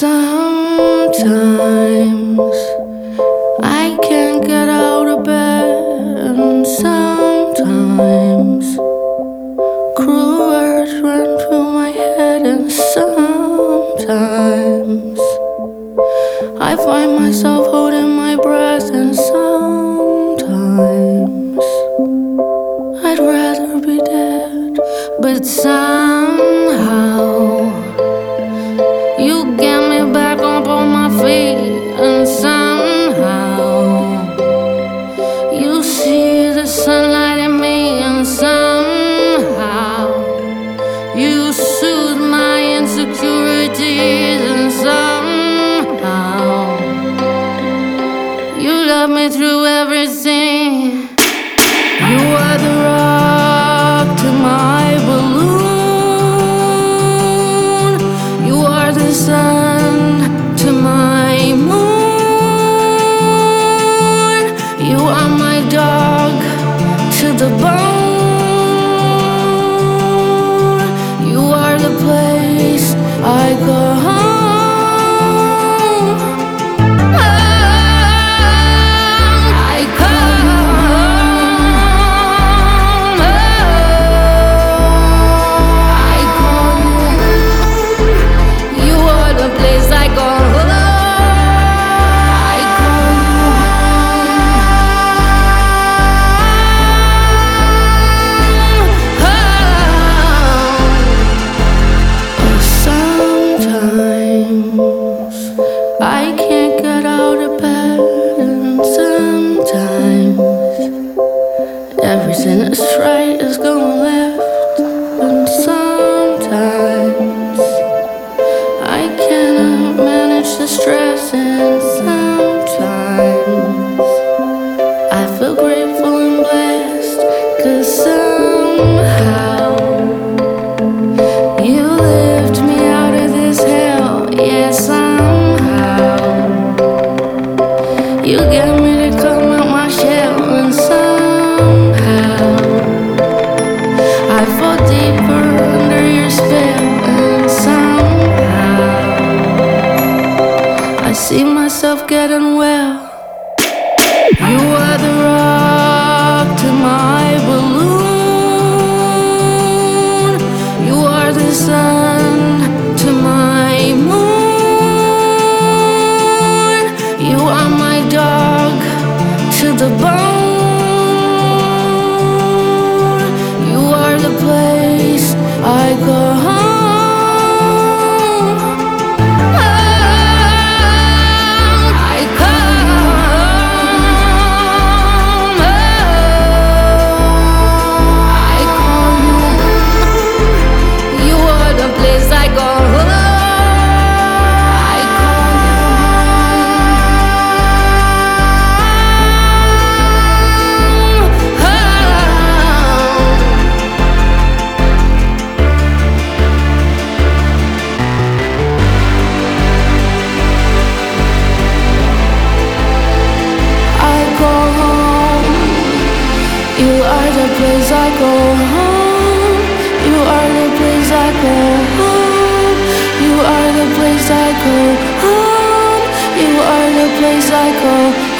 Sometimes I can't get out of bed, and sometimes cruel words run through my head, and sometimes I find myself holding my breath, and sometimes I'd rather be dead, but somehow you get me back up on my feet, and somehow you see the sunlight in me, and somehow you soothe my insecurities, and somehow you love me through everything. You are the rock to my balloon. You are the sun to my moon. You are my dog to the bone. You are the place I go home. I can't get out of bed, and sometimes everything that's right is going left, and sometimes I cannot manage the stress, and sometimes I feel grateful and blessed, 'cause somehow you lift me out of this hell. Yes, you get me to come out my shell, and somehow I fall deeper under your spell, and somehow I see myself getting well. You are the rock to my balloon. You are the sun to my moon. You are my dog to the bone. You are the place I go home. I call you. You are the place I go home. You are the place I go home. You are the place I go home. You are the place I go home. You are the place I go home.